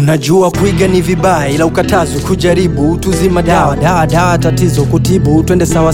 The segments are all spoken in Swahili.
Unajua kuiga ni vibaya ila ukatazwe kujaribu. Tuzima dawa tatizo kutibu. Twende sawa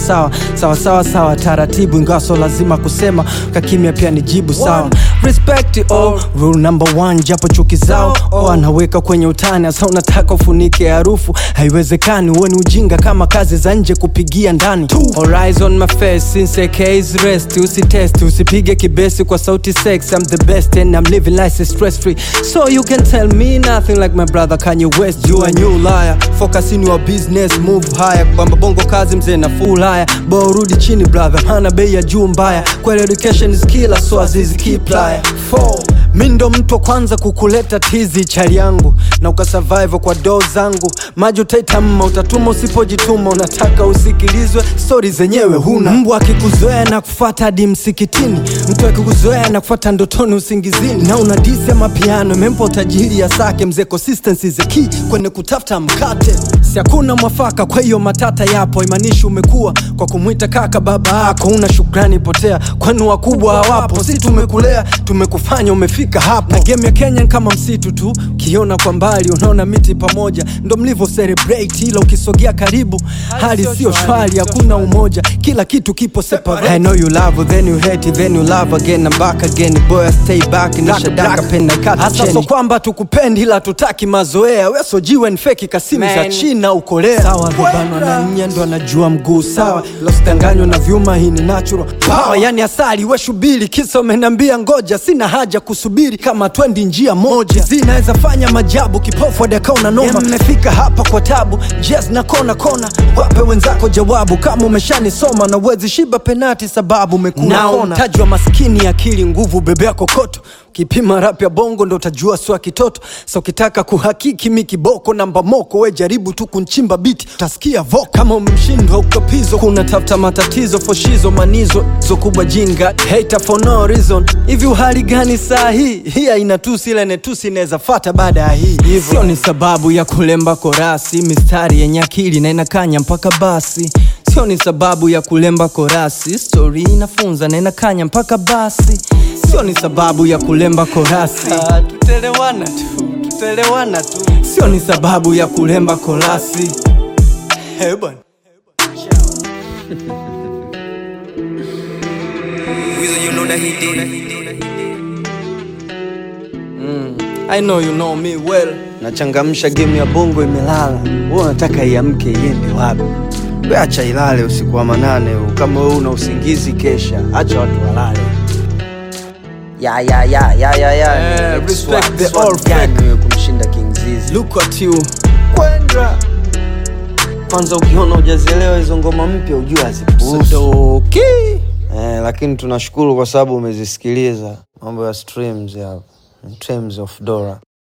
sawa taratibu. Ingawa lazima kusema kakimya pia ni jibu sawa. Respect all rule number 1. Japo chuki zao anaweka kwenye utani. Asa unataka ufunike harufu. Haiwezekani uwe ni ujinga kama kazi za nje kupigia ndani. All eyes on my face since a case rest. Usitest usipige kibesi kwa sauti sex. I'm the best and I'm living life stress free. So you can tell me nothing like my brother Kanye West. You a new liar. Focus in your business, move higher. Bamba bongo kazi mzee na full higher. Bo rudi chini brother, hana bei ya juu mbaya. Kwa education is killer, so azizi keep liar. 4. Mindo mtu kwanza kukuleta tizi chali yangu. Na ukasurvive kwa doo zangu. Maji utaita mma, utatuma usipojituma. Unataka usikilizwe, story zenyewe huna. Mbwa akikuzoea na kufuata hadi msikitini. Mtu akikuzoea na kufuata ndotoni usingizini. Na unadisi ya mapiano, mempa utajiri ya sake. Mzee consistency is the key kwenye kutafuta mkate. Si hakuna mwafaka kwa hiyo matata yapo. Imanishi umekuwa kwa kumuita kaka baba yako. Una shukrani potea kwani wakubwa hawapo. Si tumekulea tumekufanya umefika hapo. Na game ya Kenya kama msitu tu. Kiona kwa mbali unaona miti pamoja. Ndo mlivo celebrate ila ukisogea karibu hali sio shwari, hakuna umoja. Kila kitu kipo separate. I know you love then you hate then you love again. I'm back again boy, I stay back. Nishadaka penda kata cheni. Hasa kwamba tukupendi ila tutaki mazoea. Weso jiwe ni fake kasimi za China ukolea. Sawa rubano na nya ndo anajua mguu sawa. Lositanganywa na vyuma, hii ni natural power. Yani asali we shubiri kisa umenambia ngoja. Sina haja kusubiri kama twendi njia moja. Zinaweza fanya majabu kipofu hadi akaona noma. Mmefika hapa kwa tabu jazz na kona. Wape wenzako jawabu kama umeshanisoma. Na wezi shiba penati sababu umekuna kona. Utajua maskini akili nguvu bebea kokoto. Kipima rap ya bongo ndo utajua swa kitoto. So kitaka kuhakiki mikiboko namba moko. We jaribu tu kunchimba biti utasikia voko. Kama umemshindwa ukapizo kuna tafta matatizo. Foshizo manizo zo kubwa jinga. Hater for no reason. Hivi uhali gani saa hii? Hii inatusi ile netusi inaweza fata baada ya hii. Sio ni sababu ya kulemba korasi. Mistari yenye akili na inakanya mpaka basi. Sio ni sababu ya kulemba korasi. Story inafunza na inakanya mpaka basi. Sio ni sababu ya kulemba korasi. Tutelewana tu. Sio ni sababu ya kulemba korasi. Hey bwana. You know that he did. I know you know me well. Nachangamsha game ya bongo imelala. Wewe unataka iamke iende wapi? Wewe acha ilale usiku wa manane. Kama wewe una usingizi kesha, acha watu walale. Respect the all fan wewe kumshinda King Zizi. Look at you. Kwenda. Kwanza ukiona hujazielewa hizo ngoma mpya ujue hazipuhusu. Lakini tunashukuru kwa sababu umezisikiliza. Mambo ya streams ya in terms of Dora.